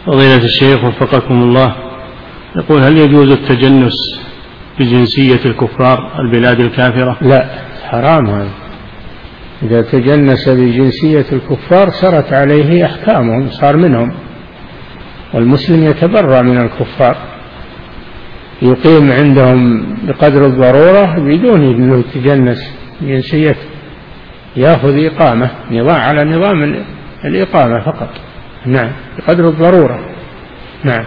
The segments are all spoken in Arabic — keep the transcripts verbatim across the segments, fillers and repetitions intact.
فضيلة الشيخ وفقكم الله، يقول: هل يجوز التجنس بجنسية الكفار البلاد الكافرة؟ لا، حرام هذا. إذا تجنس بجنسية الكفار سرت عليه أحكامهم، صار منهم، والمسلم يتبرأ من الكفار، يقيم عندهم بقدر الضرورة بدون أن يتجنس جنسيته، يأخذ إقامة نظام على نظام الإقامة فقط. نعم، بقدر الضرورة. نعم.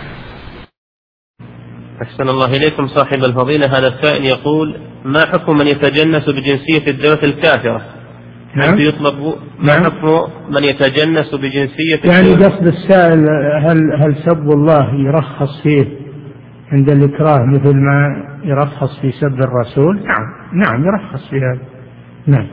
أحسن الله إليكم صاحب الفضيلة، هذا السائل يقول: ما حكم من يتجنس بجنسية الدولة الكافرة؟ نعم. يطلب ما نعم. حكم من يتجنس بجنسية يعني الدولة؟ قصد السائل هل هل سب الله يرخص فيه عند الإكراه مثل ما يرخص في سب الرسول؟ نعم، نعم يرخص في هذا. نعم.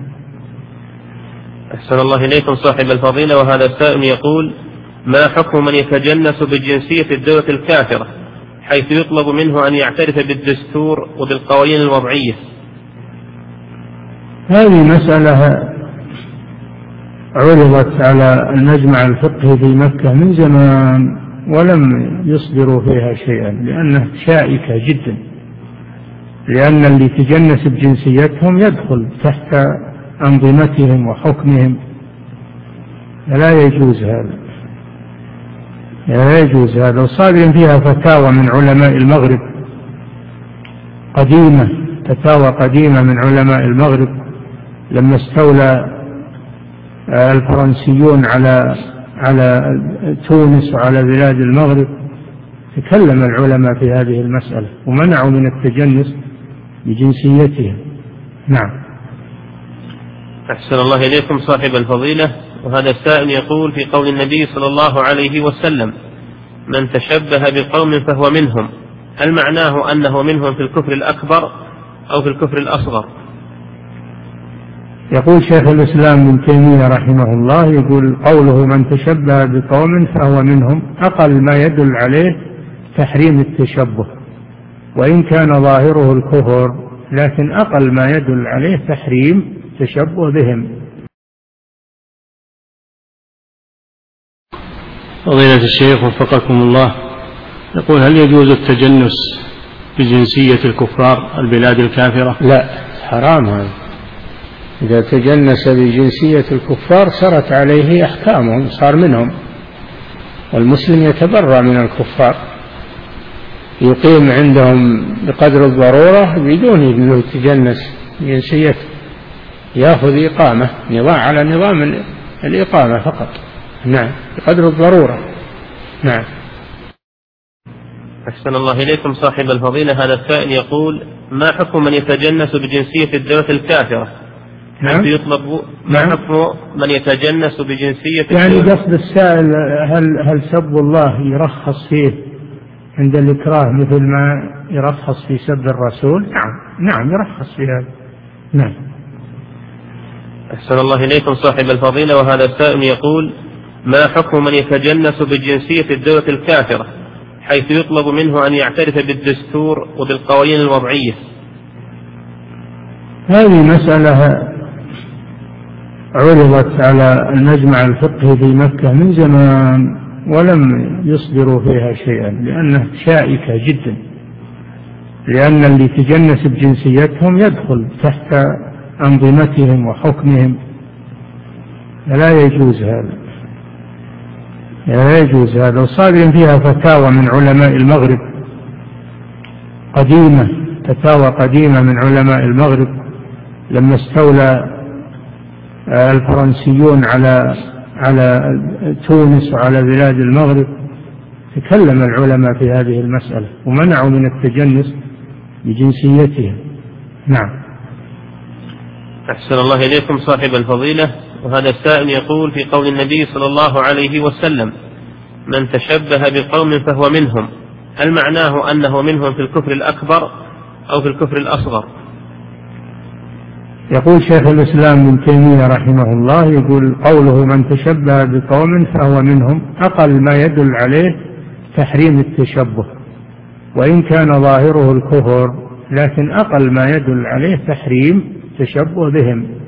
أحسن الله إليكم صاحب الفضيلة، وهذا السائل يقول: ما حكم من يتجنس بجنسية الدولة الكافرة حيث يطلب منه أن يعترف بالدستور وبالقوانين الوضعية؟ هذه مسألة عرضت على المجمع الفقهي في مكة من زمان ولم يصدروا فيها شيئا، لأنها شائكة جدا، لأن اللي تجنس بجنسيتهم يدخل تحت أنظمتهم وحكمهم، لا يجوز هذا، لا يجوز هذا. وصادر فيها فتاوى من علماء المغرب قديمة، فتاوى قديمة من علماء المغرب لما استولى الفرنسيون على على تونس وعلى بلاد المغرب، تكلم العلماء في هذه المسألة ومنعوا من التجنس بجنسيتهم. نعم. أحسن الله إليكم صاحب الفضيلة، وهذا السائل يقول: في قول النبي صلى الله عليه وسلم: من تشبه بقوم فهو منهم، هل معناه أنه منهم في الكفر الأكبر أو في الكفر الأصغر؟ يقول شيخ الإسلام ابن تيمية رحمه الله، يقول: قوله من تشبه بقوم فهو منهم أقل ما يدل عليه تحريم التشبه، وإن كان ظاهره الكفر، لكن أقل ما يدل عليه تحريم التشبه بهم. فضيلة الشيخ وفقكم الله، يقول: هل يجوز التجنس بجنسية الكفار البلاد الكافرة؟ لا، حرام هذا. إذا تجنس بجنسية الكفار سرت عليه أحكامهم، صار منهم، والمسلم يتبرأ من الكفار، يقيم عندهم بقدر الضرورة بدون أن يتجنس جنسيته، يأخذ إقامة نظام على نظام الإقامة فقط. نعم، بقدر الضرورة. نعم. أحسن الله إليكم صاحب الفضيلة، هذا السائل يقول: ما حكم من يتجنس بجنسية الدولة الكافرة؟ نعم. يطلب ما نعم. حكم من يتجنس بجنسية يعني الدولة؟ قصد السائل هل هل سب الله يرخص فيه عند الإكراه مثل ما يرخص في سب الرسول؟ نعم، نعم يرخص في هذا. نعم. أحسن الله إليكم صاحب الفضيلة، وهذا السائل يقول: ما حكم من يتجنس بجنسية الدولة الكافرة حيث يطلب منه أن يعترف بالدستور وبالقوانين الوضعية؟ هذه مسألة عرضت على المجمع الفقهي في مكة من زمان ولم يصدروا فيها شيئا، لأنها شائكة جدا، لأن اللي تجنس بجنسيتهم يدخل تحت أنظمتهم وحكمهم، لا يجوز هذا، لا يجوز هذا. وصادر فيها فتاوى من علماء المغرب قديمة، فتاوى قديمة من علماء المغرب لما استولى الفرنسيون على على تونس وعلى بلاد المغرب، تكلم العلماء في هذه المسألة ومنعوا من التجنس بجنسيتهم. نعم. أحسن الله إليكم صاحب الفضيلة، وهذا السائل يقول: في قول النبي صلى الله عليه وسلم: من تشبه بقوم فهو منهم، هل معناه أنه منهم في الكفر الأكبر أو في الكفر الأصغر؟ يقول شيخ الإسلام ابن تيمية رحمه الله، يقول: قوله من تشبه بقوم فهو منهم أقل ما يدل عليه تحريم التشبه، وإن كان ظاهره الكفر، لكن أقل ما يدل عليه تحريم التشبه بهم.